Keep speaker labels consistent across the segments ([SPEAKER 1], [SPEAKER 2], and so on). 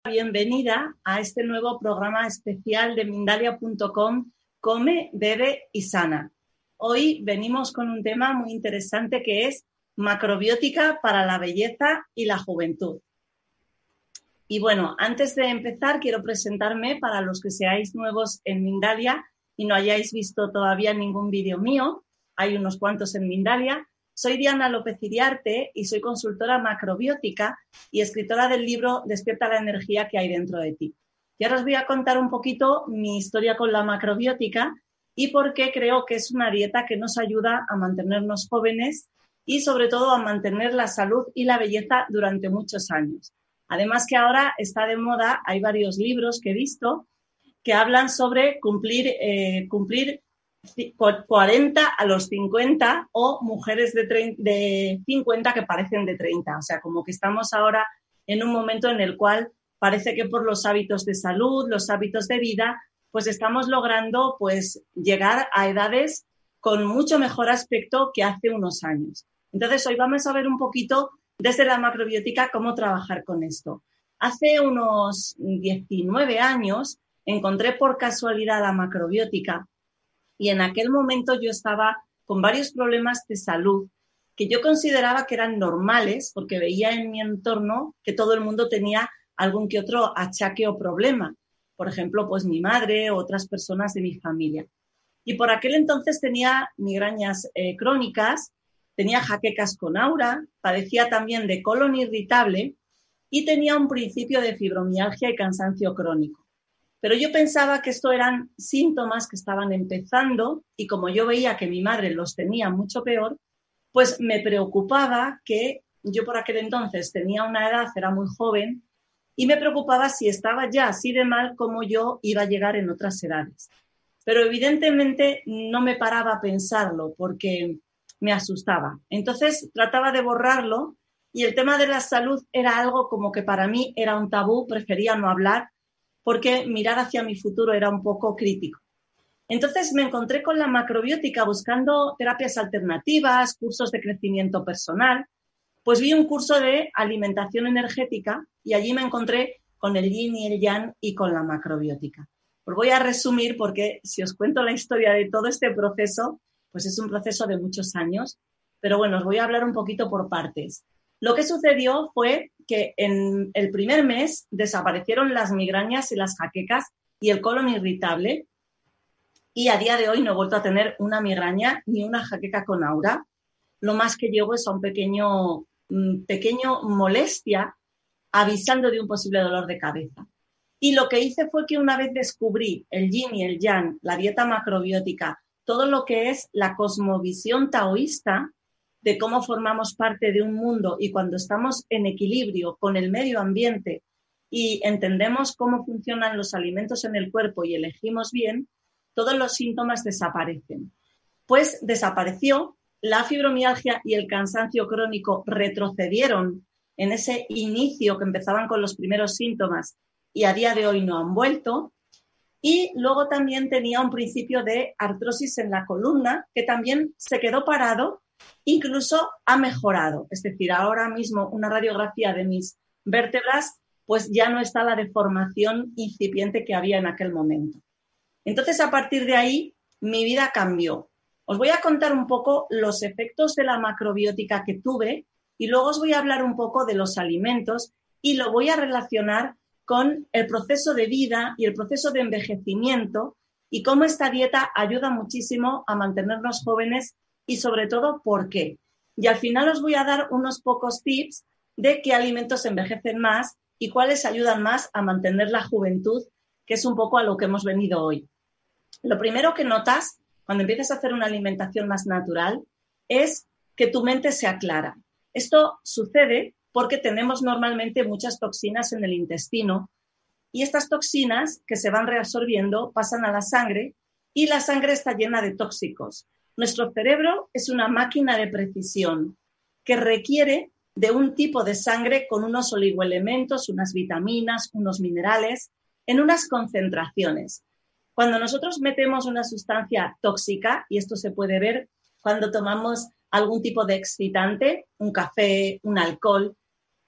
[SPEAKER 1] Bienvenida a este nuevo programa especial de Mindalia.com, Come, Bebe y Sana. Hoy venimos con un tema muy interesante que es macrobiótica para la belleza y la juventud. Y bueno, antes de empezar quiero presentarme para los que seáis nuevos en Mindalia y no hayáis visto todavía ningún vídeo mío. Hay unos cuantos en Mindalia. Soy Diana López Iriarte y soy consultora macrobiótica y escritora del libro Despierta la energía que hay dentro de ti. Y ahora os voy a contar un poquito mi historia con la macrobiótica y por qué creo que es una dieta que nos ayuda a mantenernos jóvenes y sobre todo a mantener la salud y la belleza durante muchos años. Además que ahora está de moda, hay varios libros que he visto que hablan sobre cumplir 40 a los 50 o mujeres de 50 que parecen de 30. O sea, como que estamos ahora en un momento en el cual parece que por los hábitos de salud, los hábitos de vida, pues estamos logrando pues llegar a edades con mucho mejor aspecto que hace unos años. Entonces, hoy vamos a ver un poquito desde la macrobiótica cómo trabajar con esto. Hace unos 19 años encontré por casualidad la macrobiótica. Y en aquel momento yo estaba con varios problemas de salud que yo consideraba que eran normales porque veía en mi entorno que todo el mundo tenía algún que otro achaque o problema. Por ejemplo, pues mi madre o otras personas de mi familia. Y por aquel entonces tenía migrañas crónicas, tenía jaquecas con aura, padecía también de colon irritable y tenía un principio de fibromialgia y cansancio crónico. Pero yo pensaba que esto eran síntomas que estaban empezando y como yo veía que mi madre los tenía mucho peor, pues me preocupaba que yo por aquel entonces tenía una edad, era muy joven, y me preocupaba si estaba ya así de mal como yo iba a llegar en otras edades. Pero evidentemente no me paraba a pensarlo porque me asustaba. Entonces trataba de borrarlo y el tema de la salud era algo como que para mí era un tabú, prefería no hablar, porque mirar hacia mi futuro era un poco crítico. Entonces me encontré con la macrobiótica buscando terapias alternativas, cursos de crecimiento personal, pues vi un curso de alimentación energética y allí me encontré con el yin y el yang y con la macrobiótica. Os voy a resumir porque si os cuento la historia de todo este proceso, pues es un proceso de muchos años, pero bueno, os voy a hablar un poquito por partes. Lo que sucedió fue que en el primer mes desaparecieron las migrañas y las jaquecas y el colon irritable y a día de hoy no he vuelto a tener una migraña ni una jaqueca con aura. Lo más que llevo es a un pequeño molestia avisando de un posible dolor de cabeza. Y lo que hice fue que una vez descubrí el yin y el yang, la dieta macrobiótica, todo lo que es la cosmovisión taoísta, de cómo formamos parte de un mundo y cuando estamos en equilibrio con el medio ambiente y entendemos cómo funcionan los alimentos en el cuerpo y elegimos bien, todos los síntomas desaparecen. Pues desapareció, la fibromialgia y el cansancio crónico retrocedieron en ese inicio que empezaban con los primeros síntomas y a día de hoy no han vuelto. Y luego también tenía un principio de artrosis en la columna que también se quedó parado. Incluso ha mejorado, es decir, ahora mismo una radiografía de mis vértebras, pues ya no está la deformación incipiente que había en aquel momento. Entonces, a partir de ahí, mi vida cambió. Os voy a contar un poco los efectos de la macrobiótica que tuve y luego os voy a hablar un poco de los alimentos y lo voy a relacionar con el proceso de vida y el proceso de envejecimiento y cómo esta dieta ayuda muchísimo a mantenernos jóvenes y sobre todo, ¿por qué? Y al final os voy a dar unos pocos tips de qué alimentos envejecen más y cuáles ayudan más a mantener la juventud, que es un poco a lo que hemos venido hoy. Lo primero que notas cuando empiezas a hacer una alimentación más natural es que tu mente se aclara. Esto sucede porque tenemos normalmente muchas toxinas en el intestino y estas toxinas que se van reabsorbiendo pasan a la sangre y la sangre está llena de tóxicos. Nuestro cerebro es una máquina de precisión que requiere de un tipo de sangre con unos oligoelementos, unas vitaminas, unos minerales, en unas concentraciones. Cuando nosotros metemos una sustancia tóxica, y esto se puede ver cuando tomamos algún tipo de excitante, un café, un alcohol,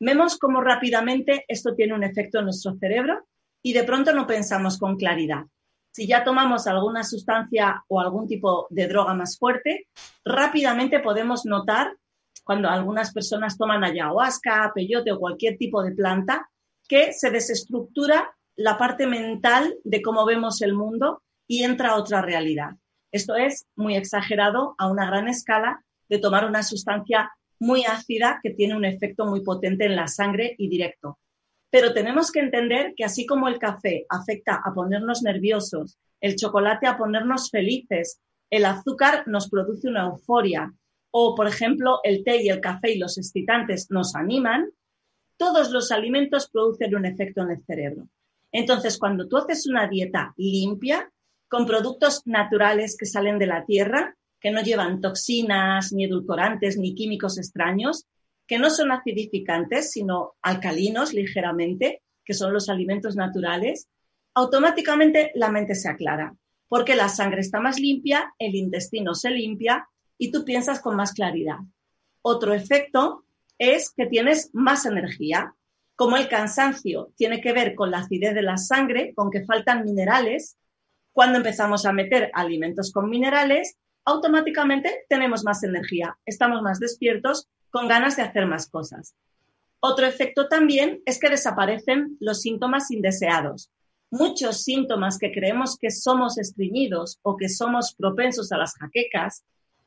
[SPEAKER 1] Vemos cómo rápidamente esto tiene un efecto en nuestro cerebro y de pronto no pensamos con claridad. Si ya tomamos alguna sustancia o algún tipo de droga más fuerte, rápidamente podemos notar, cuando algunas personas toman ayahuasca, peyote o cualquier tipo de planta, que se desestructura la parte mental de cómo vemos el mundo y entra otra realidad. Esto es muy exagerado a una gran escala de tomar una sustancia muy ácida que tiene un efecto muy potente en la sangre y directo. Pero tenemos que entender que así como el café afecta a ponernos nerviosos, el chocolate a ponernos felices, el azúcar nos produce una euforia o, por ejemplo, el té y el café y los excitantes nos animan, todos los alimentos producen un efecto en el cerebro. Entonces, cuando tú haces una dieta limpia, con productos naturales que salen de la tierra, que no llevan toxinas, ni edulcorantes, ni químicos extraños, que no son acidificantes, sino alcalinos ligeramente, que son los alimentos naturales, automáticamente la mente se aclara, porque la sangre está más limpia, el intestino se limpia y tú piensas con más claridad. Otro efecto es que tienes más energía. Como el cansancio tiene que ver con la acidez de la sangre, con que faltan minerales, cuando empezamos a meter alimentos con minerales, automáticamente tenemos más energía, estamos más despiertos, con ganas de hacer más cosas. Otro efecto también es que desaparecen los síntomas indeseados. Muchos síntomas que creemos que somos estreñidos o que somos propensos a las jaquecas,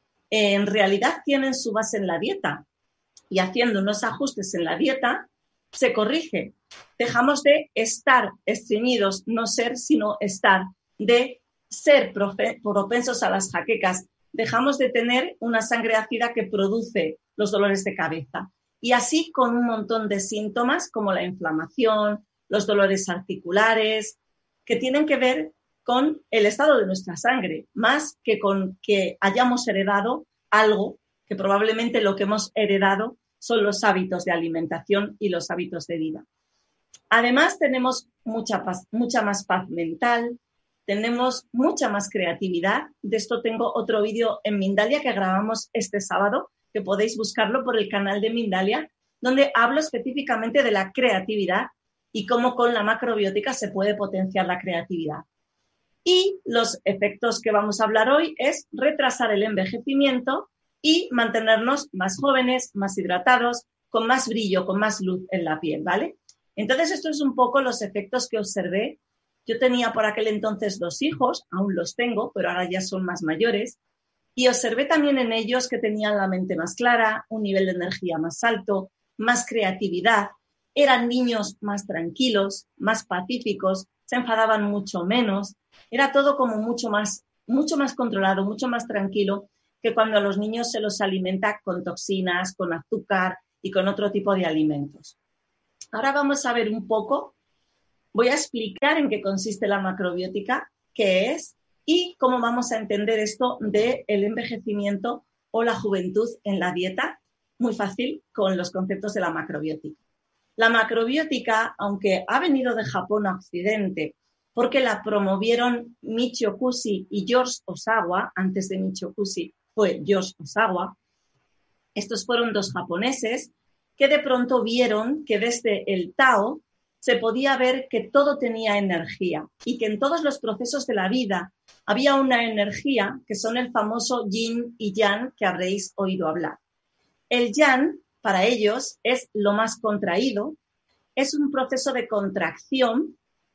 [SPEAKER 1] en realidad tienen su base en la dieta. Y haciendo unos ajustes en la dieta, se corrige. Dejamos de estar estreñidos, no ser, sino estar, de ser propensos a las jaquecas. Dejamos de tener una sangre ácida que produce los dolores de cabeza. Y así con un montón de síntomas como la inflamación, los dolores articulares, que tienen que ver con el estado de nuestra sangre, más que con que hayamos heredado algo, que probablemente lo que hemos heredado son los hábitos de alimentación y los hábitos de vida. Además, tenemos mucha más paz mental, tenemos mucha más creatividad. De esto tengo otro vídeo en Mindalia que grabamos este sábado, que podéis buscarlo por el canal de Mindalia, donde hablo específicamente de la creatividad y cómo con la macrobiótica se puede potenciar la creatividad. Y los efectos que vamos a hablar hoy es retrasar el envejecimiento y mantenernos más jóvenes, más hidratados, con más brillo, con más luz en la piel, ¿vale? Entonces, esto es un poco los efectos que observé. Yo tenía por aquel entonces 2 hijos, aún los tengo, pero ahora ya son más mayores, y observé también en ellos que tenían la mente más clara, un nivel de energía más alto, más creatividad, eran niños más tranquilos, más pacíficos, se enfadaban mucho menos, era todo como mucho más controlado, mucho más tranquilo que cuando a los niños se los alimenta con toxinas, con azúcar y con otro tipo de alimentos. Ahora vamos a ver un poco, voy a explicar en qué consiste la macrobiótica, qué es y cómo vamos a entender esto del envejecimiento o la juventud en la dieta, muy fácil con los conceptos de la macrobiótica. La macrobiótica, aunque ha venido de Japón a Occidente, porque la promovieron Michio Kushi y George Osawa, antes de Michio Kushi fue George Osawa, estos fueron 2 japoneses que de pronto vieron que desde el Tao se podía ver que todo tenía energía y que en todos los procesos de la vida había una energía que son el famoso yin y yang que habréis oído hablar. El yang, para ellos, es lo más contraído, es un proceso de contracción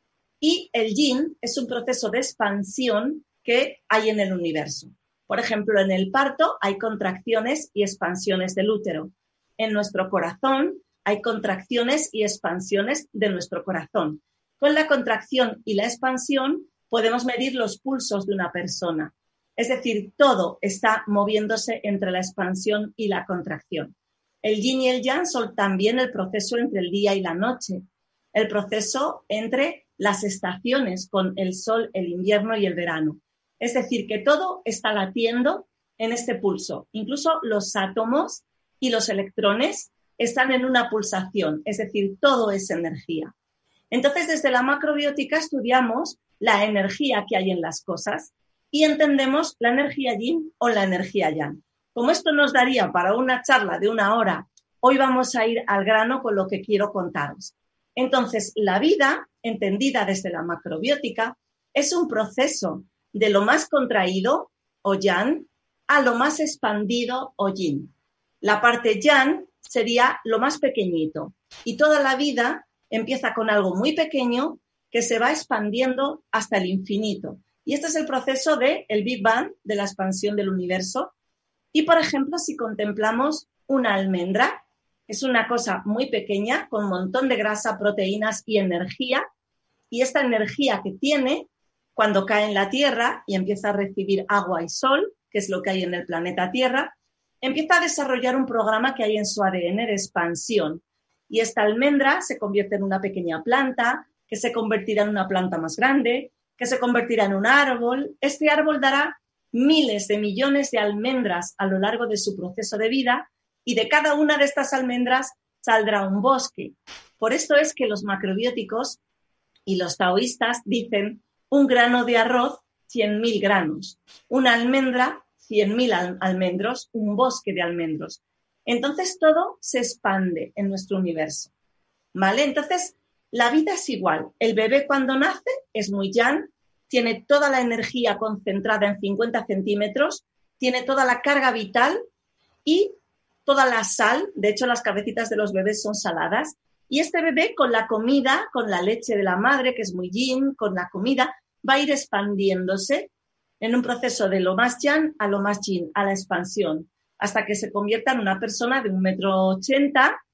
[SPEAKER 1] y el yin es un proceso de expansión que hay en el universo. Por ejemplo, en el parto hay contracciones y expansiones del útero. En nuestro corazón hay contracciones y expansiones de nuestro corazón. Con la contracción y la expansión podemos medir los pulsos de una persona. Es decir, todo está moviéndose entre la expansión y la contracción. El yin y el yang son también el proceso entre el día y la noche, el proceso entre las estaciones con el sol, el invierno y el verano. Es decir, que todo está latiendo en este pulso. Incluso los átomos y los electrones están en una pulsación, es decir, todo es energía. Entonces, desde la macrobiótica estudiamos la energía que hay en las cosas y entendemos la energía yin o la energía yang. Como esto nos daría para una charla de 1 hora hoy vamos a ir al grano con lo que quiero contaros. Entonces, la vida, entendida desde la macrobiótica, es un proceso de lo más contraído, o yang, a lo más expandido, o yin. La parte yang sería lo más pequeñito y toda la vida empieza con algo muy pequeño que se va expandiendo hasta el infinito. Y este es el proceso del Big Bang, de la expansión del universo. Y, por ejemplo, si contemplamos una almendra, es una cosa muy pequeña, con un montón de grasa, proteínas y energía. Y esta energía que tiene, cuando cae en la Tierra y empieza a recibir agua y sol, que es lo que hay en el planeta Tierra, empieza a desarrollar un programa que hay en su ADN de expansión. Y esta almendra se convierte en una pequeña planta, que se convertirá en una planta más grande, que se convertirá en un árbol. Este árbol dará miles de millones de almendras a lo largo de su proceso de vida y de cada una de estas almendras saldrá un bosque. Por esto es que los macrobióticos y los taoístas dicen un grano de arroz, 100.000 granos, una almendra, 100.000 almendros, un bosque de almendros. Entonces todo se expande en nuestro universo, ¿vale? Entonces la vida es igual. El bebé cuando nace es muy yang, tiene toda la energía concentrada en 50 centímetros, tiene toda la carga vital y toda la sal. De hecho, las cabecitas de los bebés son saladas. Y este bebé con la comida, con la leche de la madre, que es muy yin, con la comida, va a ir expandiéndose en un proceso de lo más yang a lo más yin, a la expansión, hasta que se convierta en una persona de 1,80 m.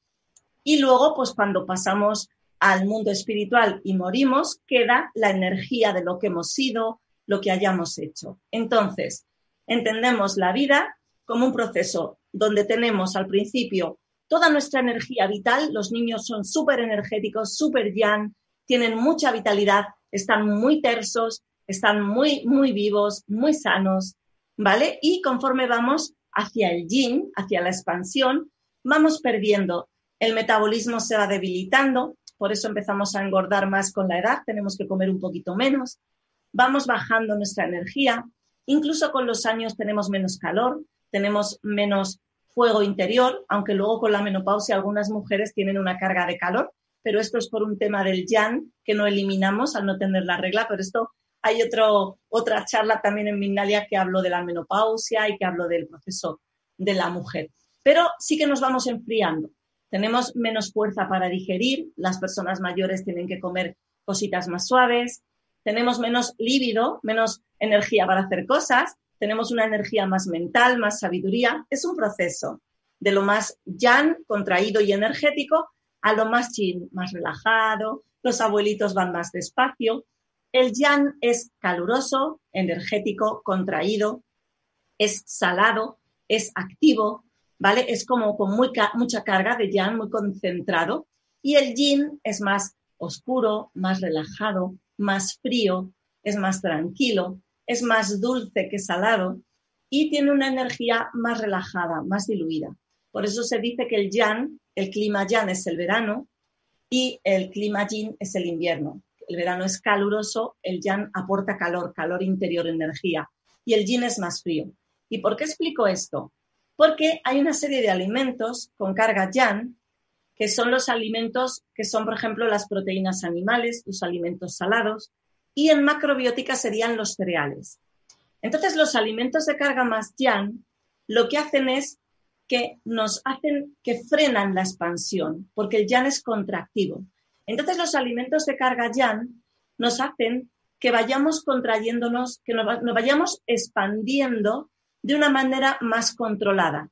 [SPEAKER 1] Y luego, pues cuando pasamos al mundo espiritual y morimos, queda la energía de lo que hemos sido, lo que hayamos hecho. Entonces, entendemos la vida como un proceso donde tenemos al principio toda nuestra energía vital. Los niños son súper energéticos, súper yang, tienen mucha vitalidad, están muy tersos, están muy, muy vivos, muy sanos, ¿vale? Y conforme vamos hacia el yin, hacia la expansión, vamos perdiendo. El metabolismo se va debilitando, por eso empezamos a engordar más con la edad, tenemos que comer un poquito menos, vamos bajando nuestra energía, incluso con los años tenemos menos calor, tenemos menos fuego interior, aunque luego con la menopausia algunas mujeres tienen una carga de calor, pero esto es por un tema del yang que no eliminamos al no tener la regla, pero esto hay otra charla también en Mindalia que hablo de la menopausia y que hablo del proceso de la mujer. Pero sí que nos vamos enfriando. Tenemos menos fuerza para digerir, las personas mayores tienen que comer cositas más suaves, tenemos menos líbido, menos energía para hacer cosas, tenemos una energía más mental, más sabiduría. Es un proceso de lo más yang, contraído y energético, a lo más yin, más relajado. Los abuelitos van más despacio. El yang es caluroso, energético, contraído, es salado, es activo, ¿vale? Es como con mucha carga de yang, muy concentrado. Y el yin es más oscuro, más relajado, más frío, es más tranquilo, es más dulce que salado y tiene una energía más relajada, más diluida. Por eso se dice que el yang, el clima yang es el verano y el clima yin es el invierno. El verano es caluroso, el yang aporta calor, calor interior, energía, y el yin es más frío. ¿Y por qué explico esto? Porque hay una serie de alimentos con carga yang, que son los alimentos que son, por ejemplo, las proteínas animales, los alimentos salados, y en macrobiótica serían los cereales. Entonces, los alimentos de carga más yang lo que hacen es que que frenan la expansión, porque el yang es contractivo. Entonces, los alimentos de carga yang nos hacen que vayamos contrayéndonos, que nos vayamos expandiendo de una manera más controlada.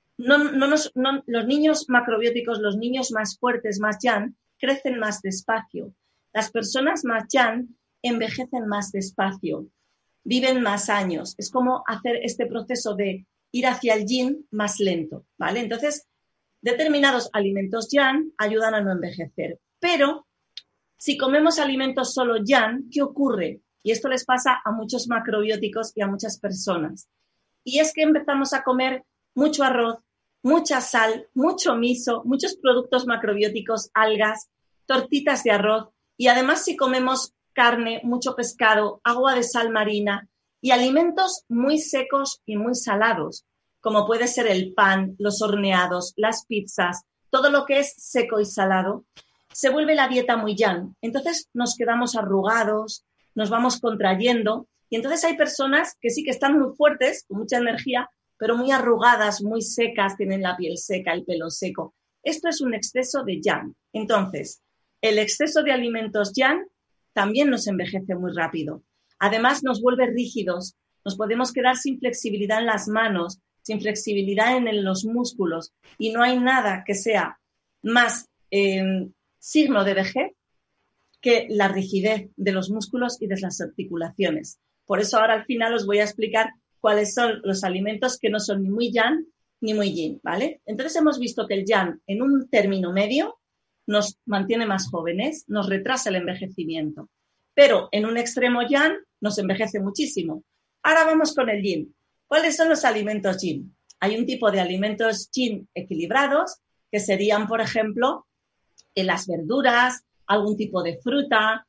[SPEAKER 1] Los niños macrobióticos, los niños más fuertes, más yang, crecen más despacio. Las personas más yang envejecen más despacio, viven más años. Es como hacer este proceso de ir hacia el yin más lento, ¿vale? Entonces, determinados alimentos yang ayudan a no envejecer. Pero, si comemos alimentos solo yang, ¿qué ocurre? Y esto les pasa a muchos macrobióticos y a muchas personas. Y es que empezamos a comer mucho arroz, mucha sal, mucho miso, muchos productos macrobióticos, algas, tortitas de arroz. Y además, si comemos carne, mucho pescado, agua de sal marina y alimentos muy secos y muy salados. como puede ser el pan, los horneados, las pizzas, todo lo que es seco y salado, se vuelve la dieta muy yang. Entonces nos quedamos arrugados, nos vamos contrayendo y entonces hay personas que sí que están muy fuertes, con mucha energía, pero muy arrugadas, muy secas, tienen la piel seca, el pelo seco. Esto es un exceso de yang. Entonces, el exceso de alimentos yang también nos envejece muy rápido. Además, nos vuelve rígidos, nos podemos quedar sin flexibilidad en las manos, sin flexibilidad en los músculos y no hay nada que sea más signo de vejez que la rigidez de los músculos y de las articulaciones. Por eso ahora al final os voy a explicar cuáles son los alimentos que no son ni muy yang ni muy yin, ¿vale? Entonces hemos visto que el yang en un término medio nos mantiene más jóvenes, nos retrasa el envejecimiento, pero en un extremo yang nos envejece muchísimo. Ahora vamos con el yin. ¿Cuáles son los alimentos yin? Hay un tipo de alimentos yin equilibrados que serían, por ejemplo, las verduras, algún tipo de fruta,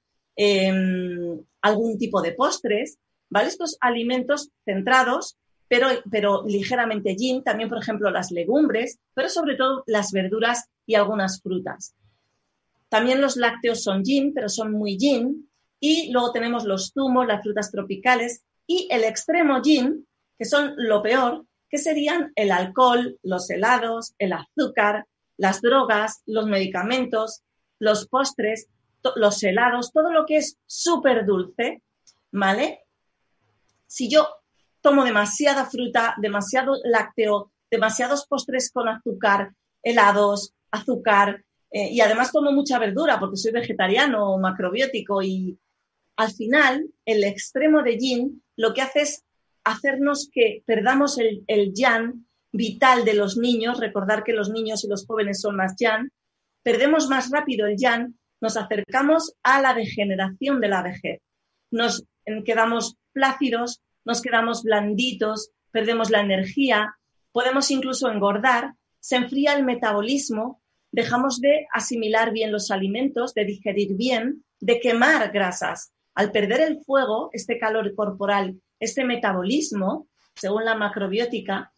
[SPEAKER 1] algún tipo de postres, ¿vale? Estos alimentos centrados, pero ligeramente yin, también, por ejemplo, las legumbres, pero sobre todo las verduras y algunas frutas. También los lácteos son yin, pero son muy yin. Y luego tenemos los zumos, las frutas tropicales y el extremo yin, que son lo peor, que serían el alcohol, los helados, el azúcar, las drogas, los medicamentos, los postres, los helados, todo lo que es súper dulce, ¿vale? Si yo tomo demasiada fruta, demasiado lácteo, demasiados postres con azúcar, helados, azúcar, y además tomo mucha verdura porque soy vegetariano o macrobiótico y al final el extremo de yin lo que hace es hacernos que perdamos el yang vital de los niños, recordar que los niños y los jóvenes son más yang, perdemos más rápido el yang, nos acercamos a la degeneración de la vejez, nos quedamos plácidos, nos quedamos blanditos, perdemos la energía, podemos incluso engordar, se enfría el metabolismo, dejamos de asimilar bien los alimentos, de digerir bien, de quemar grasas. Al perder el fuego, este calor corporal, este metabolismo, según la macrobiótica,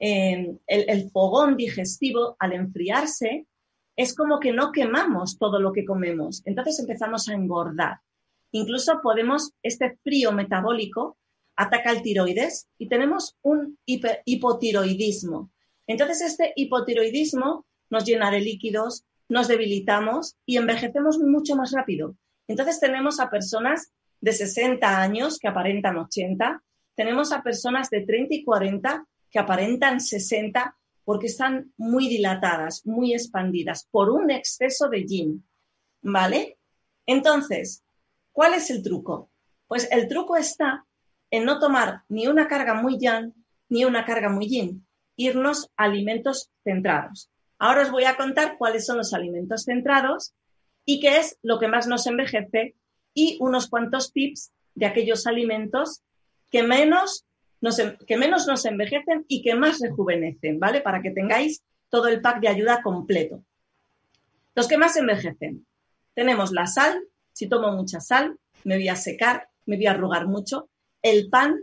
[SPEAKER 1] el fogón digestivo, al enfriarse, es como que no quemamos todo lo que comemos. Entonces empezamos a engordar. Incluso este frío metabólico ataca el tiroides y tenemos un hipotiroidismo. Entonces este hipotiroidismo nos llena de líquidos, nos debilitamos y envejecemos mucho más rápido. Entonces tenemos a personas de 60 años que aparentan 80, tenemos a personas de 30 y 40 que aparentan 60 porque están muy dilatadas, muy expandidas por un exceso de yin, ¿vale? Entonces, ¿cuál es el truco? Pues el truco está en no tomar ni una carga muy yang ni una carga muy yin, irnos a alimentos centrados. Ahora os voy a contar cuáles son los alimentos centrados y qué es lo que más nos envejece y unos cuantos tips de aquellos alimentos que menos nos envejecen y que más rejuvenecen, ¿vale? Para que tengáis todo el pack de ayuda completo. Los que más envejecen. Tenemos la sal. Si tomo mucha sal, me voy a secar, me voy a arrugar mucho. El pan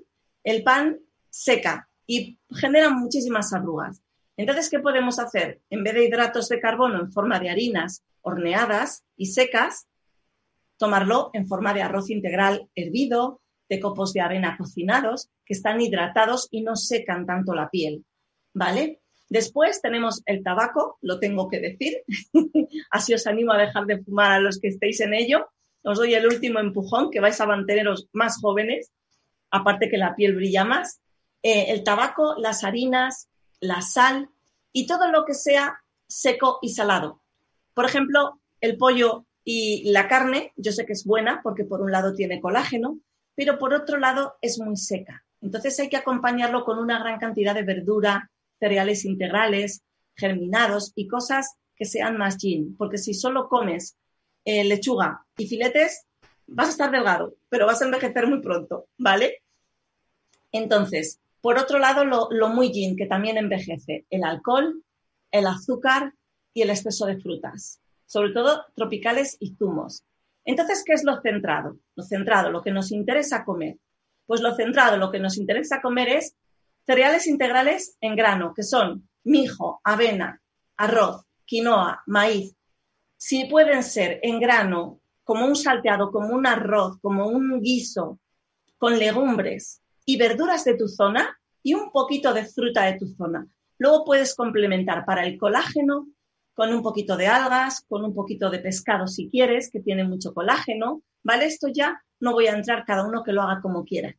[SPEAKER 1] seca y genera muchísimas arrugas. Entonces, ¿qué podemos hacer? En vez de hidratos de carbono en forma de harinas horneadas y secas, tomarlo en forma de arroz integral hervido, de copos de avena cocinados, que están hidratados y no secan tanto la piel, ¿vale? Después tenemos el tabaco, lo tengo que decir, así os animo a dejar de fumar a los que estéis en ello. Os doy el último empujón, que vais a manteneros más jóvenes, aparte que la piel brilla más. El tabaco, las harinas, la sal y todo lo que sea seco y salado. Por ejemplo, el pollo y la carne, yo sé que es buena porque por un lado tiene colágeno, pero por otro lado es muy seca. Entonces hay que acompañarlo con una gran cantidad de verdura, cereales integrales, germinados y cosas que sean más yin. Porque si solo comes lechuga y filetes, vas a estar delgado, pero vas a envejecer muy pronto, ¿vale? Entonces, por otro lado, lo muy yin, que también envejece, el alcohol, el azúcar y el exceso de frutas, sobre todo tropicales y zumos. Entonces, ¿qué es lo centrado? Lo centrado, lo que nos interesa comer. Pues lo centrado, lo que nos interesa comer es cereales integrales en grano, que son mijo, avena, arroz, quinoa, maíz. Si pueden ser en grano, como un salteado, como un arroz, como un guiso, con legumbres y verduras de tu zona y un poquito de fruta de tu zona. Luego puedes complementar para el colágeno con un poquito de algas, con un poquito de pescado si quieres, que tiene mucho colágeno, ¿vale? Esto ya no voy a entrar, cada uno que lo haga como quiera.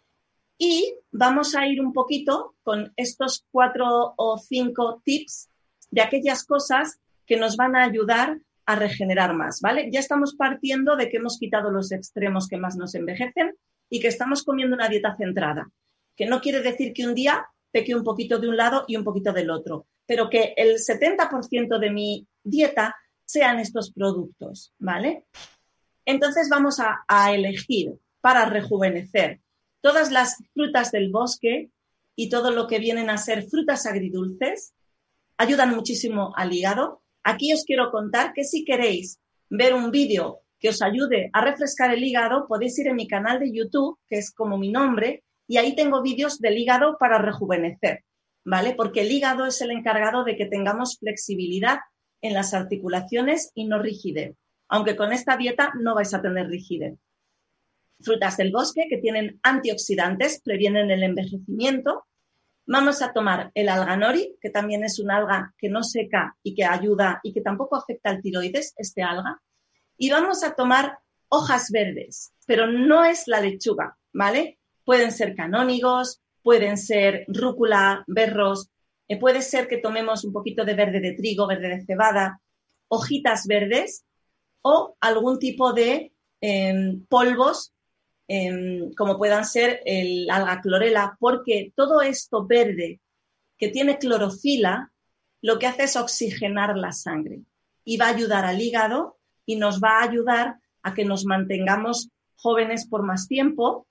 [SPEAKER 1] Y vamos a ir un poquito con estos 4 o 5 tips de aquellas cosas que nos van a ayudar a regenerar más, ¿vale? Ya estamos partiendo de que hemos quitado los extremos que más nos envejecen y que estamos comiendo una dieta centrada, que no quiere decir que un día peque un poquito de un lado y un poquito del otro, pero que el 70% de mi dieta sean estos productos, ¿vale? Entonces vamos a elegir para rejuvenecer todas las frutas del bosque y todo lo que vienen a ser frutas agridulces. Ayudan muchísimo al hígado. Aquí os quiero contar que si queréis ver un vídeo que os ayude a refrescar el hígado, podéis ir en mi canal de YouTube, que es como mi nombre, y ahí tengo vídeos del hígado para rejuvenecer, ¿vale? Porque el hígado es el encargado de que tengamos flexibilidad en las articulaciones y no rigidez. Aunque con esta dieta no vais a tener rigidez. Frutas del bosque que tienen antioxidantes, previenen el envejecimiento. Vamos a tomar el alga nori, que también es un alga que no seca y que ayuda y que tampoco afecta al tiroides, este alga. Y vamos a tomar hojas verdes, pero no es la lechuga, ¿vale? Pueden ser canónigos, pueden ser rúcula, berros, puede ser que tomemos un poquito de verde de trigo, verde de cebada, hojitas verdes o algún tipo de polvos, como puedan ser el alga clorela, porque todo esto verde que tiene clorofila lo que hace es oxigenar la sangre y va a ayudar al hígado y nos va a ayudar a que nos mantengamos jóvenes por más tiempo.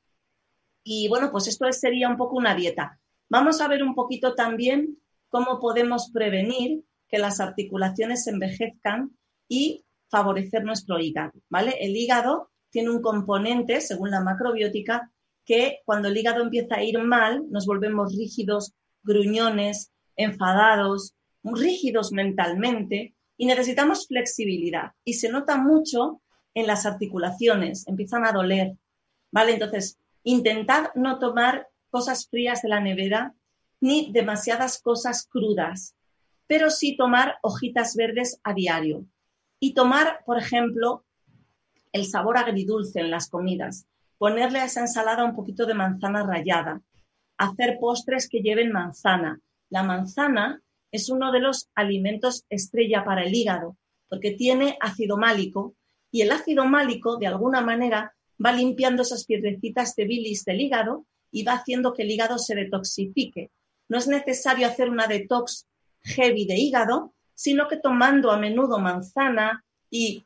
[SPEAKER 1] Y bueno, pues esto sería un poco una dieta. Vamos a ver un poquito también cómo podemos prevenir que las articulaciones se envejezcan y favorecer nuestro hígado, ¿vale? El hígado tiene un componente, según la macrobiótica, que cuando el hígado empieza a ir mal, nos volvemos rígidos, gruñones, enfadados, muy rígidos mentalmente y necesitamos flexibilidad. Y se nota mucho en las articulaciones, empiezan a doler, ¿vale? Entonces, intentad no tomar cosas frías de la nevera ni demasiadas cosas crudas, pero sí tomar hojitas verdes a diario. Y tomar, por ejemplo, el sabor agridulce en las comidas, ponerle a esa ensalada un poquito de manzana rallada, hacer postres que lleven manzana. La manzana es uno de los alimentos estrella para el hígado, porque tiene ácido málico y el ácido málico, de alguna manera, va limpiando esas piedrecitas de bilis del hígado y va haciendo que el hígado se detoxifique. No es necesario hacer una detox heavy de hígado, sino que tomando a menudo manzana y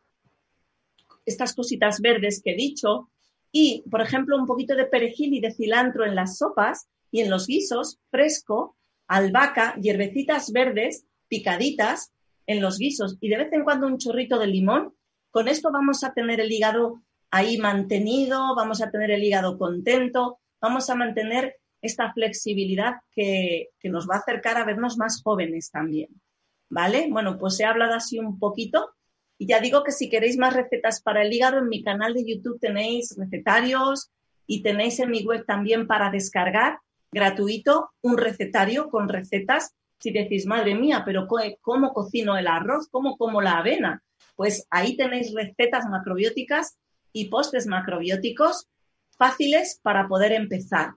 [SPEAKER 1] estas cositas verdes que he dicho y, por ejemplo, un poquito de perejil y de cilantro en las sopas y en los guisos, fresco, albahaca, hierbecitas verdes picaditas en los guisos y de vez en cuando un chorrito de limón, con esto vamos a tener el hígado ahí mantenido, vamos a tener el hígado contento, vamos a mantener esta flexibilidad que nos va a acercar a vernos más jóvenes también, ¿vale? Bueno, pues he hablado así un poquito y ya digo que si queréis más recetas para el hígado, en mi canal de YouTube tenéis recetarios y tenéis en mi web también para descargar gratuito un recetario con recetas. Si decís, madre mía, pero ¿cómo cocino el arroz? ¿Cómo como la avena? Pues ahí tenéis recetas macrobióticas y postres macrobióticos fáciles para poder empezar.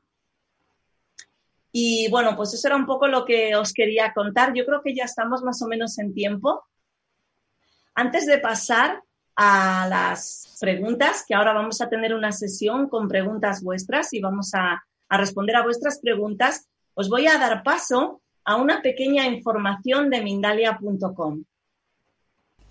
[SPEAKER 1] Y bueno, pues eso era un poco lo que os quería contar. Yo creo que ya estamos más o menos en tiempo. Antes de pasar a las preguntas, que ahora vamos a tener una sesión con preguntas vuestras y vamos a responder a vuestras preguntas, os voy a dar paso a una pequeña información de Mindalia.com.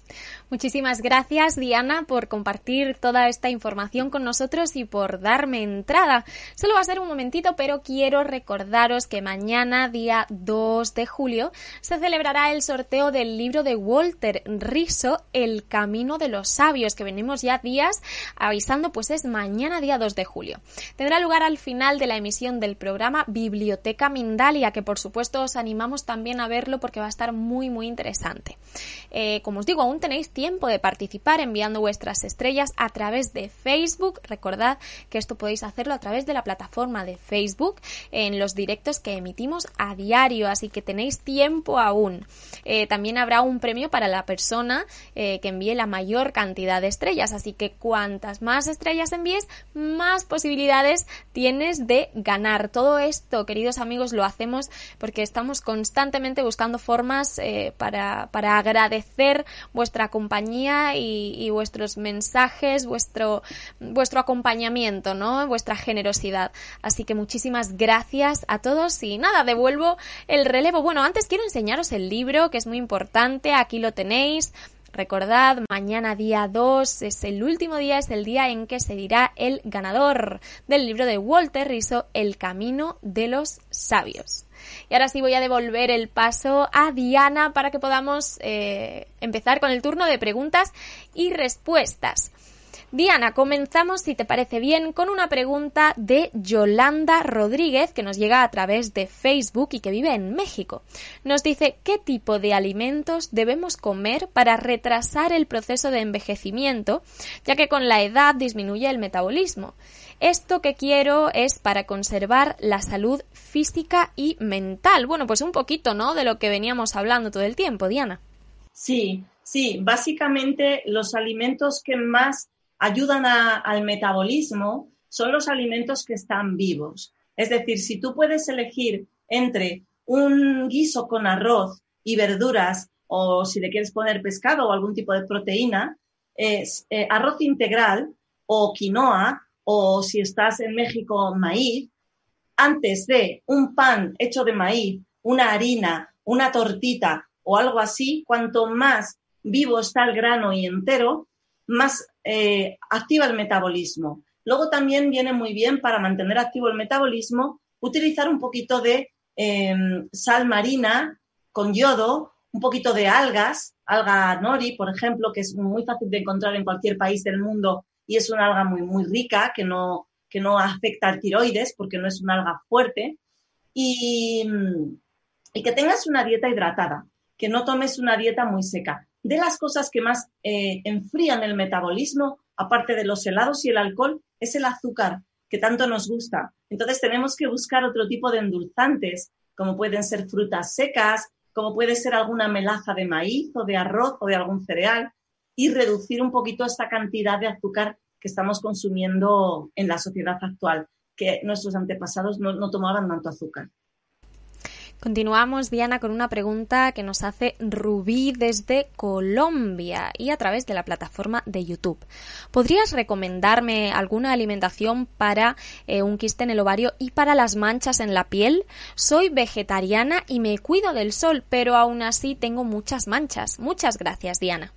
[SPEAKER 2] Muchísimas gracias, Diana, por compartir toda esta información con nosotros y por darme entrada. Solo va a ser un momentito, pero quiero recordaros que mañana, día 2 de julio, se celebrará el sorteo del libro de Walter Rizzo, El camino de los sabios, que venimos ya días avisando, pues es mañana, día 2 de julio. Tendrá lugar al final de la emisión del programa Biblioteca Mindalia, que por supuesto os animamos también a verlo porque va a estar muy, muy interesante. Como os digo, aún tenéis tiempo de participar enviando vuestras estrellas a través de Facebook. Recordad que esto podéis hacerlo a través de la plataforma de Facebook en los directos que emitimos a diario, así que tenéis tiempo aún. También habrá un premio para la persona que envíe la mayor cantidad de estrellas, así que cuantas más estrellas envíes, más posibilidades tienes de ganar. Todo esto, queridos amigos, lo hacemos porque estamos constantemente buscando formas para agradecer vuestra compañía y vuestros mensajes, vuestro acompañamiento, ¿no? Vuestra generosidad. Así que muchísimas gracias a todos y nada, devuelvo el relevo. Bueno, antes quiero enseñaros el libro, que es muy importante. Aquí lo tenéis. Recordad, mañana día 2 es el último día, es el día en que se dirá el ganador del libro de Walter Rizzo, El camino de los sabios. Y ahora sí voy a devolver el paso a Diana para que podamos empezar con el turno de preguntas y respuestas. Diana, comenzamos, si te parece bien, con una pregunta de Yolanda Rodríguez, que nos llega a través de Facebook y que vive en México. Nos dice, ¿qué tipo de alimentos debemos comer para retrasar el proceso de envejecimiento, ya que con la edad disminuye el metabolismo? Esto que quiero es para conservar la salud física y mental. Bueno, pues un poquito, ¿no?, de lo que veníamos hablando todo el tiempo, Diana.
[SPEAKER 1] Sí, básicamente los alimentos que más ayudan al metabolismo son los alimentos que están vivos. Es decir, si tú puedes elegir entre un guiso con arroz y verduras, o si le quieres poner pescado o algún tipo de proteína, arroz integral o quinoa, o si estás en México, maíz, antes de un pan hecho de maíz, una harina, una tortita o algo así, cuanto más vivo está el grano y entero, más activa el metabolismo. Luego también viene muy bien para mantener activo el metabolismo utilizar un poquito de sal marina con yodo, un poquito de algas, alga nori, por ejemplo, que es muy fácil de encontrar en cualquier país del mundo y es una alga muy, muy rica que no afecta al tiroides porque no es una alga fuerte y que tengas una dieta hidratada, que no tomes una dieta muy seca. De las cosas que más enfrían el metabolismo, aparte de los helados y el alcohol, es el azúcar, que tanto nos gusta. Entonces tenemos que buscar otro tipo de endulzantes, como pueden ser frutas secas, como puede ser alguna melaza de maíz o de arroz o de algún cereal, y reducir un poquito esta cantidad de azúcar que estamos consumiendo en la sociedad actual, que nuestros antepasados no tomaban tanto azúcar.
[SPEAKER 2] Continuamos, Diana, con una pregunta que nos hace Rubí desde Colombia y a través de la plataforma de YouTube. ¿Podrías recomendarme alguna alimentación para un quiste en el ovario y para las manchas en la piel? Soy vegetariana y me cuido del sol, pero aún así tengo muchas manchas. Muchas gracias, Diana.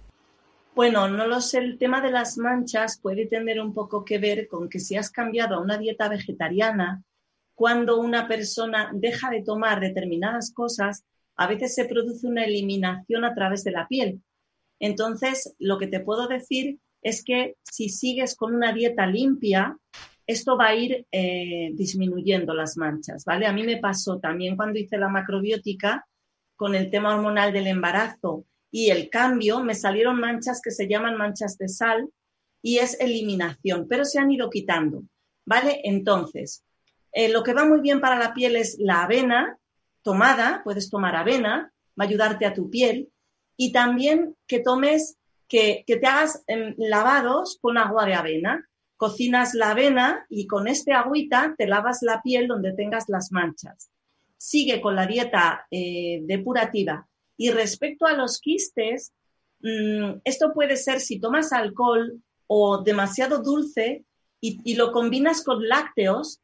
[SPEAKER 1] Bueno, no lo sé, el tema de las manchas puede tener un poco que ver con que si has cambiado a una dieta vegetariana, cuando una persona deja de tomar determinadas cosas, a veces se produce una eliminación a través de la piel. Entonces, lo que te puedo decir es que si sigues con una dieta limpia, esto va a ir disminuyendo las manchas, ¿vale? A mí me pasó también cuando hice la macrobiótica con el tema hormonal del embarazo y el cambio, me salieron manchas que se llaman manchas de sal y es eliminación, pero se han ido quitando, ¿vale? Entonces, lo que va muy bien para la piel es la avena tomada, puedes tomar avena, va a ayudarte a tu piel, y también que tomes, que te hagas lavados con agua de avena. Cocinas la avena y con este agüita te lavas la piel donde tengas las manchas. Sigue con la dieta depurativa. Y respecto a los quistes, esto puede ser si tomas alcohol o demasiado dulce y lo combinas con lácteos.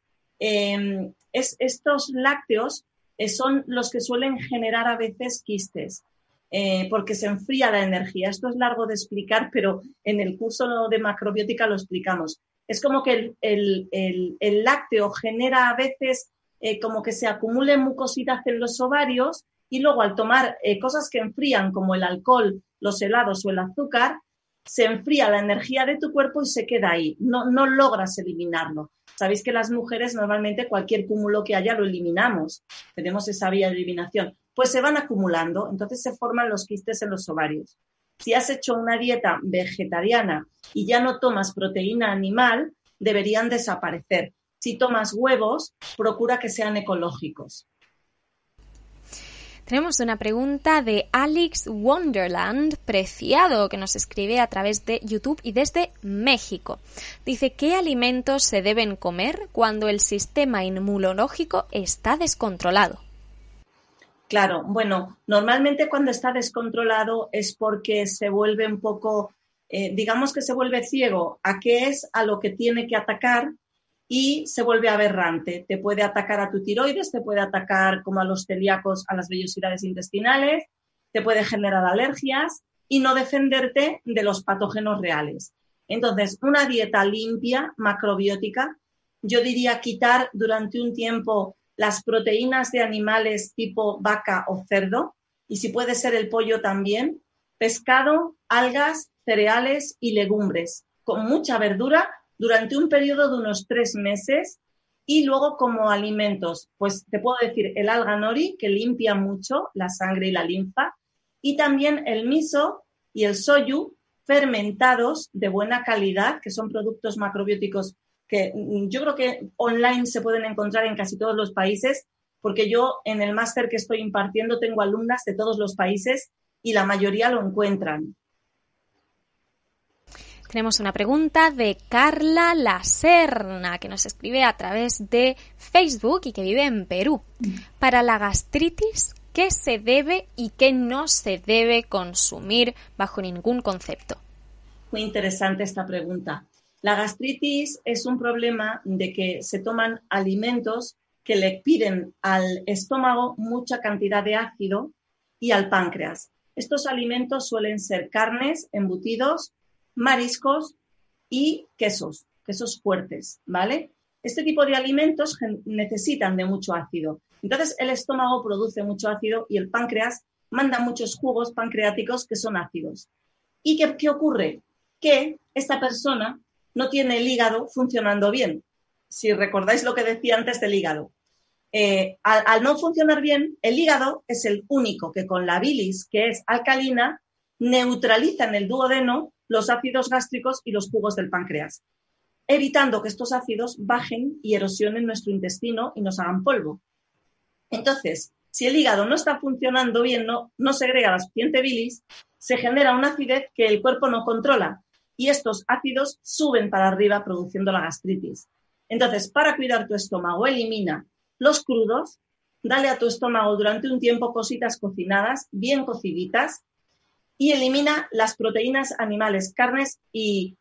[SPEAKER 1] Estos lácteos son los que suelen generar a veces quistes. porque se enfría la energía. Esto es largo de explicar, pero en el curso de macrobiótica lo explicamos. Es como que el lácteo genera a veces como que se acumule mucosidad en los ovarios y luego al tomar cosas que enfrían como el alcohol, los helados o el azúcar, se enfría la energía de tu cuerpo y se queda ahí. No logras eliminarlo. Sabéis que las mujeres normalmente cualquier cúmulo que haya lo eliminamos. Tenemos esa vía de eliminación. Pues se van acumulando, entonces se forman los quistes en los ovarios. Si has hecho una dieta vegetariana y ya no tomas proteína animal, deberían desaparecer. Si tomas huevos, procura que sean ecológicos.
[SPEAKER 2] Tenemos una pregunta de Alex Wonderland Preciado, que nos escribe a través de YouTube y desde México. Dice, ¿qué alimentos se deben comer cuando el sistema inmunológico está descontrolado?
[SPEAKER 1] Claro, bueno, normalmente cuando está descontrolado es porque se vuelve un poco, digamos que se vuelve ciego a qué es a lo que tiene que atacar y se vuelve aberrante. Te puede atacar a tu tiroides, te puede atacar como a los celíacos, a las vellosidades intestinales, te puede generar alergias y no defenderte de los patógenos reales. Entonces, una dieta limpia, macrobiótica, yo diría quitar durante un tiempo las proteínas de animales tipo vaca o cerdo, y si puede ser el pollo también, pescado, algas, cereales y legumbres, con mucha verdura durante un periodo de unos 3 meses y luego como alimentos, pues te puedo decir el alga nori, que limpia mucho la sangre y la linfa, y también el miso y el soyu fermentados de buena calidad, que son productos macrobióticos que yo creo que online se pueden encontrar en casi todos los países, porque yo en el máster que estoy impartiendo tengo alumnas de todos los países y la mayoría lo encuentran.
[SPEAKER 2] Tenemos una pregunta de Carla La Serna, que nos escribe a través de Facebook y que vive en Perú. Para la gastritis, ¿qué se debe y qué no se debe consumir bajo ningún concepto?
[SPEAKER 1] Muy interesante esta pregunta. La gastritis es un problema de que se toman alimentos que le piden al estómago mucha cantidad de ácido y al páncreas. Estos alimentos suelen ser carnes, embutidos, mariscos y quesos fuertes, ¿vale? Este tipo de alimentos necesitan de mucho ácido. Entonces, el estómago produce mucho ácido y el páncreas manda muchos jugos pancreáticos que son ácidos. ¿Y qué ocurre? Que esta persona no tiene el hígado funcionando bien. Si recordáis lo que decía antes del hígado. Al no funcionar bien, el hígado es el único que con la bilis, que es alcalina, neutraliza en el duodeno los ácidos gástricos y los jugos del páncreas, evitando que estos ácidos bajen y erosionen nuestro intestino y nos hagan polvo. Entonces, si el hígado no está funcionando bien, no segrega la suficiente bilis, se genera una acidez que el cuerpo no controla y estos ácidos suben para arriba produciendo la gastritis. Entonces, para cuidar tu estómago, elimina los crudos, dale a tu estómago durante un tiempo cositas cocinadas, bien cociditas, y elimina las proteínas animales, carnes y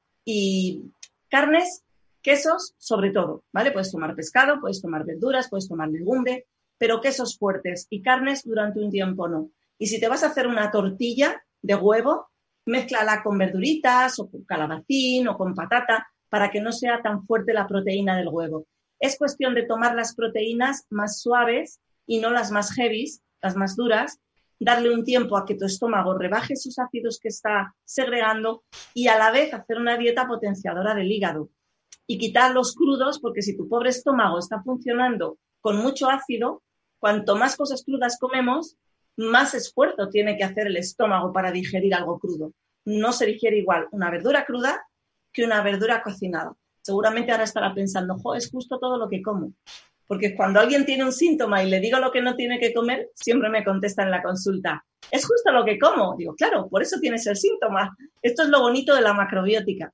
[SPEAKER 1] carnes, quesos, sobre todo, ¿vale? Puedes tomar pescado, puedes tomar verduras, puedes tomar legumbre, pero quesos fuertes y carnes durante un tiempo no. Y si te vas a hacer una tortilla de huevo, mézclala con verduritas o con calabacín o con patata para que no sea tan fuerte la proteína del huevo. Es cuestión de tomar las proteínas más suaves y no las más heavies, las más duras, darle un tiempo a que tu estómago rebaje esos ácidos que está segregando y a la vez hacer una dieta potenciadora del hígado y quitar los crudos, porque si tu pobre estómago está funcionando con mucho ácido, cuanto más cosas crudas comemos, más esfuerzo tiene que hacer el estómago para digerir algo crudo. No se digiere igual una verdura cruda que una verdura cocinada. Seguramente ahora estará pensando, es justo todo lo que como. Porque cuando alguien tiene un síntoma y le digo lo que no tiene que comer, siempre me contesta en la consulta, ¿es justo lo que como? Digo, claro, por eso tienes el síntoma. Esto es lo bonito de la macrobiótica.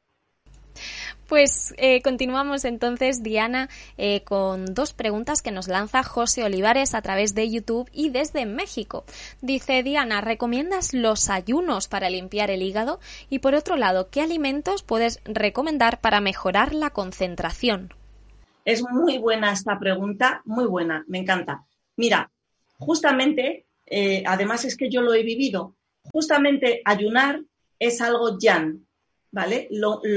[SPEAKER 2] Pues continuamos entonces, Diana, con 2 preguntas que nos lanza José Olivares a través de YouTube y desde México. Dice Diana, ¿recomiendas los ayunos para limpiar el hígado? Y por otro lado, ¿qué alimentos puedes recomendar para mejorar la concentración?
[SPEAKER 1] Es muy buena esta pregunta, muy buena, me encanta. Mira, justamente además es que yo lo he vivido. Justamente ayunar es algo yan, ¿vale?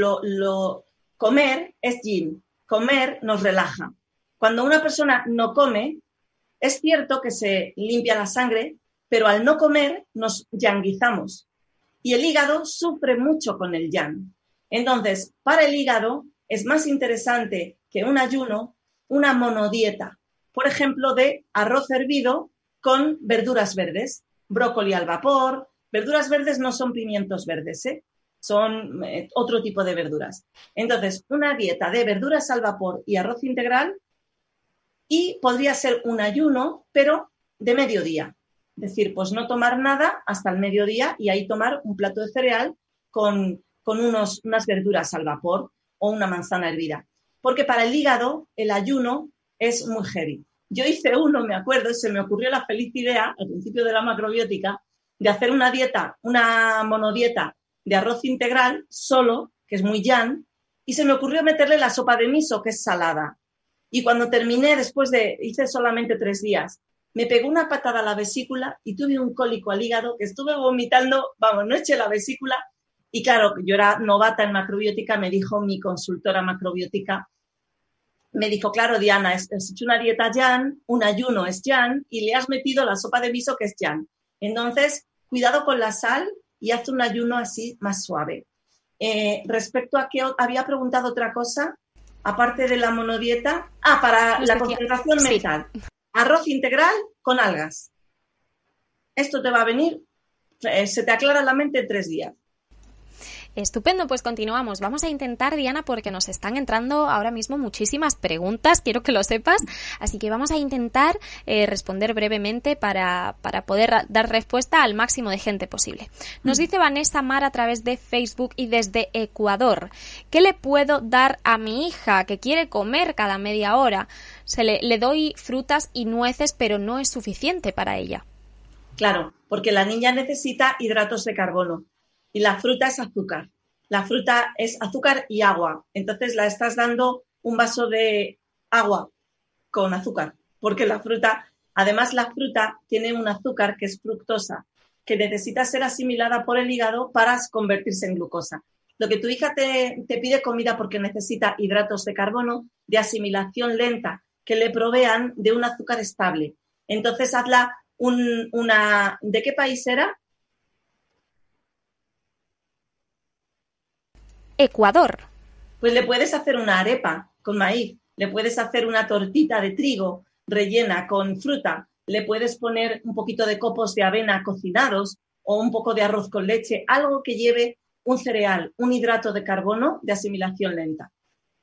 [SPEAKER 1] Comer es yin, comer nos relaja. Cuando una persona no come, es cierto que se limpia la sangre, pero al no comer nos yanguizamos y el hígado sufre mucho con el yang. Entonces, para el hígado es más interesante que un ayuno, una monodieta, por ejemplo, de arroz hervido con verduras verdes, brócoli al vapor. Verduras verdes no son pimientos verdes, son otro tipo de verduras. Entonces, una dieta de verduras al vapor y arroz integral, y podría ser un ayuno, pero de mediodía. Es decir, pues no tomar nada hasta el mediodía y ahí tomar un plato de cereal con unas verduras al vapor o una manzana hervida. Porque para el hígado el ayuno es muy heavy. Yo hice uno, me acuerdo, se me ocurrió la feliz idea al principio de la macrobiótica de hacer una dieta, una monodieta de arroz integral solo, que es muy yan, y se me ocurrió meterle la sopa de miso, que es salada. Y cuando terminé, hice solamente 3 días, me pegó una patada a la vesícula y tuve un cólico al hígado que estuve vomitando, no eché la vesícula. Y claro, yo era novata en macrobiótica, me dijo mi consultora macrobiótica, me dijo, claro, Diana, has hecho una dieta yan, un ayuno es yan, y le has metido la sopa de miso que es yan. Entonces, cuidado con la sal y haz un ayuno así más suave. Respecto a que había preguntado otra cosa, aparte de la monodieta, para la concentración mental. Sí. Arroz integral con algas. Esto te va a venir, se te aclara la mente en 3 días.
[SPEAKER 2] Estupendo, pues continuamos. Vamos a intentar, Diana, porque nos están entrando ahora mismo muchísimas preguntas, quiero que lo sepas, así que vamos a intentar responder brevemente para poder dar respuesta al máximo de gente posible. Nos dice Vanessa Mar a través de Facebook y desde Ecuador: ¿qué le puedo dar a mi hija que quiere comer cada media hora? Le doy frutas y nueces, pero no es suficiente para ella.
[SPEAKER 1] Claro, porque la niña necesita hidratos de carbono. Y la fruta es azúcar. La fruta es azúcar y agua. Entonces la estás dando un vaso de agua con azúcar. Porque la fruta tiene un azúcar que es fructosa, que necesita ser asimilada por el hígado para convertirse en glucosa. Lo que tu hija te pide comida porque necesita hidratos de carbono de asimilación lenta, que le provean de un azúcar estable. Entonces hazla ¿de qué país era?
[SPEAKER 2] Ecuador.
[SPEAKER 1] Pues le puedes hacer una arepa con maíz, le puedes hacer una tortita de trigo rellena con fruta, le puedes poner un poquito de copos de avena cocinados o un poco de arroz con leche, algo que lleve un cereal, un hidrato de carbono de asimilación lenta.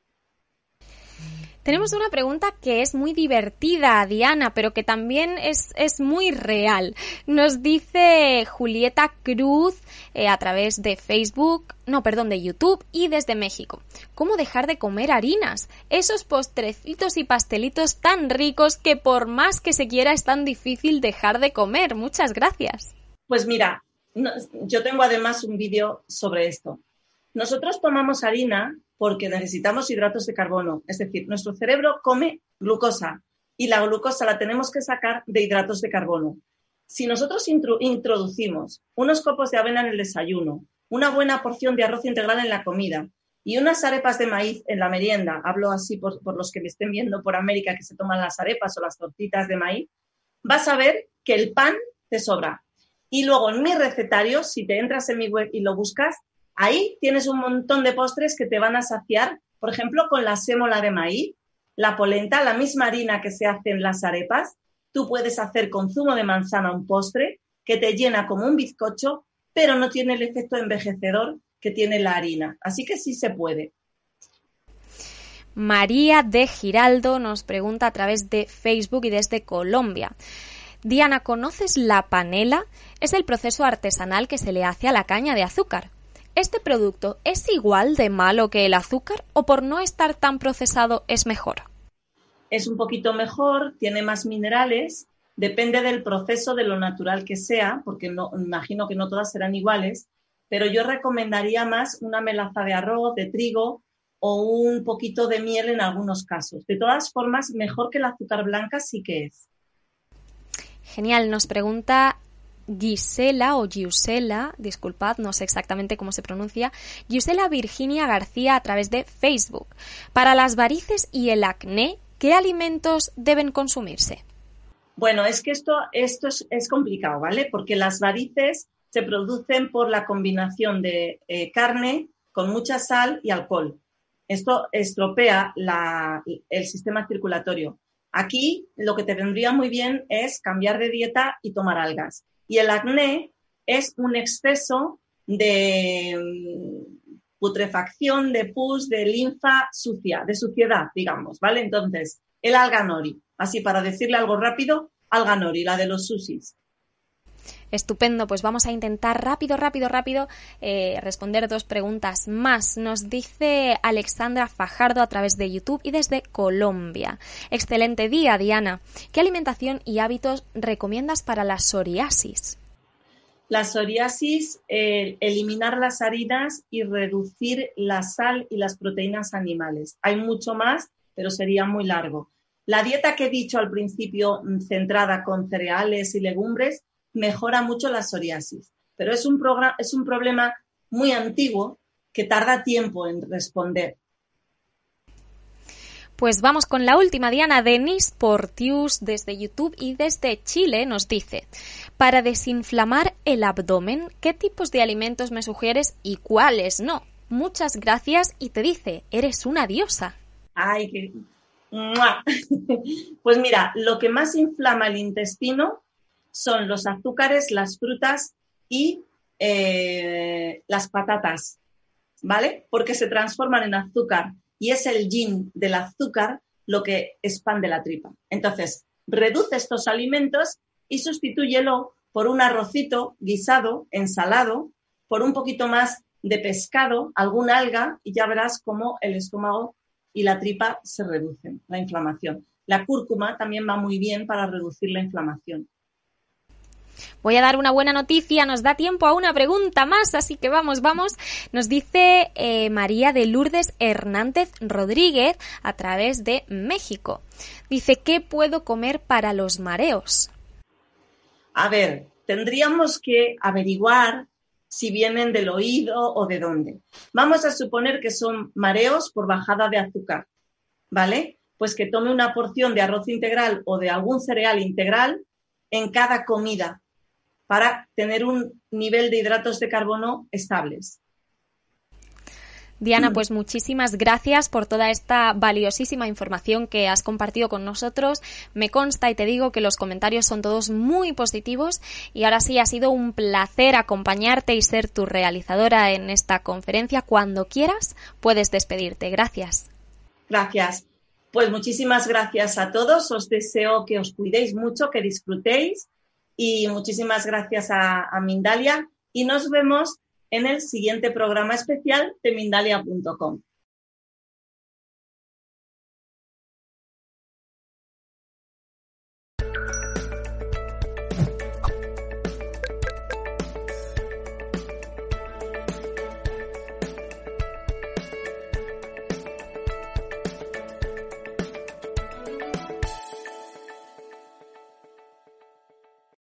[SPEAKER 2] Tenemos una pregunta que es muy divertida, Diana, pero que también es muy real. Nos dice Julieta Cruz a través de de YouTube y desde México. ¿Cómo dejar de comer harinas? Esos postrecitos y pastelitos tan ricos que por más que se quiera es tan difícil dejar de comer. Muchas gracias.
[SPEAKER 1] Pues mira, yo tengo además un vídeo sobre esto. Nosotros tomamos harina porque necesitamos hidratos de carbono. Es decir, nuestro cerebro come glucosa y la glucosa la tenemos que sacar de hidratos de carbono. Si nosotros introducimos unos copos de avena en el desayuno, una buena porción de arroz integral en la comida y unas arepas de maíz en la merienda, hablo así por los que me estén viendo por América que se toman las arepas o las tortitas de maíz, vas a ver que el pan te sobra. Y luego en mi recetario, si te entras en mi web y lo buscas, ahí tienes un montón de postres que te van a saciar, por ejemplo, con la sémola de maíz, la polenta, la misma harina que se hace en las arepas. Tú puedes hacer con zumo de manzana un postre que te llena como un bizcocho, pero no tiene el efecto envejecedor que tiene la harina. Así que sí se puede.
[SPEAKER 2] María de Giraldo nos pregunta a través de Facebook y desde Colombia. Diana, ¿conoces la panela? Es el proceso artesanal que se le hace a la caña de azúcar. ¿Este producto es igual de malo que el azúcar o por no estar tan procesado es mejor?
[SPEAKER 1] Es un poquito mejor, tiene más minerales, depende del proceso, de lo natural que sea, porque imagino que no todas serán iguales, pero yo recomendaría más una melaza de arroz, de trigo o un poquito de miel en algunos casos. De todas formas, mejor que el azúcar blanca sí que es.
[SPEAKER 2] Genial, nos pregunta Gisela o Giusela, disculpad, no sé exactamente cómo se pronuncia, Gisela Virginia García a través de Facebook. Para las varices y el acné, ¿qué alimentos deben consumirse?
[SPEAKER 1] Bueno, es que esto es complicado, ¿vale? Porque las varices se producen por la combinación de carne con mucha sal y alcohol. Esto estropea el sistema circulatorio. Aquí lo que te vendría muy bien es cambiar de dieta y tomar algas. Y el acné es un exceso de putrefacción, de pus, de linfa sucia, de suciedad, digamos, ¿vale? Entonces, el alga nori, así para decirle algo rápido, alga nori, la de los sushis.
[SPEAKER 2] Estupendo, pues vamos a intentar rápido responder 2 preguntas más. Nos dice Alexandra Fajardo a través de YouTube y desde Colombia. Excelente día, Diana. ¿Qué alimentación y hábitos recomiendas para la psoriasis?
[SPEAKER 1] La psoriasis, eliminar las harinas y reducir la sal y las proteínas animales. Hay mucho más, pero sería muy largo. La dieta que he dicho al principio, centrada con cereales y legumbres, mejora mucho la psoriasis, pero es un problema muy antiguo que tarda tiempo en responder.
[SPEAKER 2] Pues vamos con la última, Diana. Denise Portius desde YouTube y desde Chile nos dice: para desinflamar el abdomen, ¿qué tipos de alimentos me sugieres y cuáles no? Muchas gracias, y te dice, eres una diosa.
[SPEAKER 1] ¡Ay, qué! Pues mira, lo que más inflama el intestino son los azúcares, las frutas y las patatas, ¿vale? Porque se transforman en azúcar y es el yin del azúcar lo que expande la tripa. Entonces, reduce estos alimentos y sustitúyelo por un arrocito guisado, ensalado, por un poquito más de pescado, algún alga, y ya verás cómo el estómago y la tripa se reducen, la inflamación. La cúrcuma también va muy bien para reducir la inflamación.
[SPEAKER 2] Voy a dar una buena noticia, nos da tiempo a una pregunta más, así que vamos. Nos dice María de Lourdes Hernández Rodríguez a través de México. Dice, ¿qué puedo comer para los mareos?
[SPEAKER 1] A ver, tendríamos que averiguar si vienen del oído o de dónde. Vamos a suponer que son mareos por bajada de azúcar, ¿vale? Pues que tome una porción de arroz integral o de algún cereal integral en cada comida para tener un nivel de hidratos de carbono estables.
[SPEAKER 2] Diana, pues muchísimas gracias por toda esta valiosísima información que has compartido con nosotros. Me consta y te digo que los comentarios son todos muy positivos y ahora sí ha sido un placer acompañarte y ser tu realizadora en esta conferencia. Cuando quieras puedes despedirte. Gracias.
[SPEAKER 1] Gracias. Pues muchísimas gracias a todos. Os deseo que os cuidéis mucho, que disfrutéis y muchísimas gracias a Mindalia y nos vemos en el siguiente programa especial de Mindalia.com.